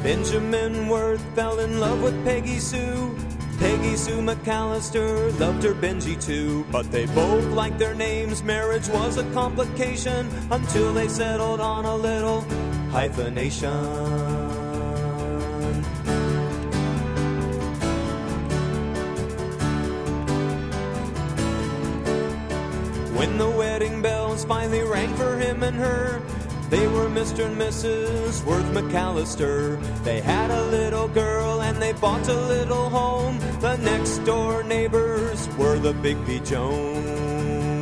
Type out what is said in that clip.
Benjamin Worth fell in love with Peggy Sue. Peggy Sue McAllister loved her Benji too. But they both liked their names. Marriage was a complication until they settled on a little hyphenation. When the wedding bells finally rang for him and her, they were Mr. and Mrs. Worth McAllister. They had a little girl and they bought a little home. The next door neighbors were the Bigby Jones.